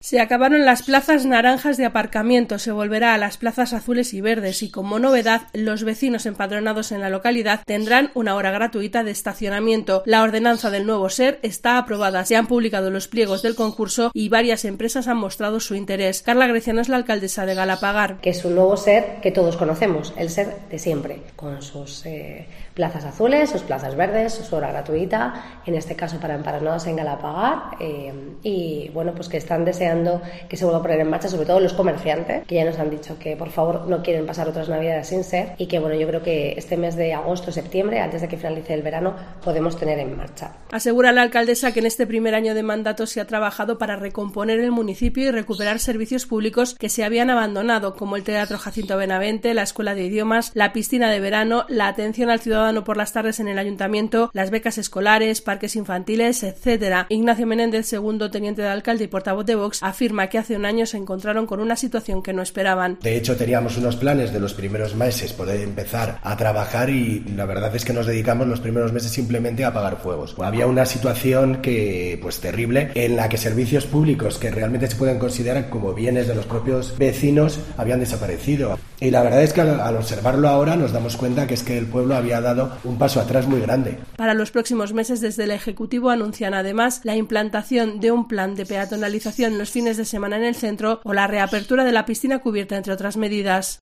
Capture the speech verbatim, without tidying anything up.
Se acabaron las plazas naranjas de aparcamiento, se volverá a las plazas azules y verdes y, como novedad, los vecinos empadronados en la localidad tendrán una hora gratuita de estacionamiento. La ordenanza del nuevo S E R está aprobada, se han publicado los pliegos del concurso y varias empresas han mostrado su interés. Carla Greciano es la alcaldesa de Galapagar. Que es un nuevo S E R que todos conocemos, el S E R de siempre, con sus eh, plazas azules, sus plazas verdes, su hora gratuita, en este caso para empadronados en Galapagar, eh, y bueno, pues que están deseando que se vuelva a poner en marcha, sobre todo los comerciantes, que ya nos han dicho que por favor no quieren pasar otras navidades sin S E R y que bueno, yo creo que este mes de agosto, septiembre, antes de que finalice el verano, podemos tener en marcha. Asegura la alcaldesa que en este primer año de mandato se ha trabajado para recomponer el municipio y recuperar servicios públicos que se habían abandonado, como el Teatro Jacinto Benavente, la Escuela de Idiomas, la piscina de verano, la atención al ciudadano por las tardes en el ayuntamiento, las becas escolares, parques infantiles, etcétera. Ignacio Menéndez, segundo teniente de alcalde y portavoz de Vox, afirma que hace un año se encontraron con una situación que no esperaban. De hecho, teníamos unos planes de los primeros meses poder empezar a trabajar y la verdad es que nos dedicamos los primeros meses simplemente a apagar fuegos. Había una situación que, pues terrible, en la que servicios públicos que realmente se pueden considerar como bienes de los propios vecinos habían desaparecido. Y la verdad es que al, al observarlo ahora nos damos cuenta que es que el pueblo había dado un paso atrás muy grande. Para los próximos meses, desde el Ejecutivo anuncian además la implantación de un plan de peatonalización los fines de semana en el centro o la reapertura de la piscina cubierta, entre otras medidas.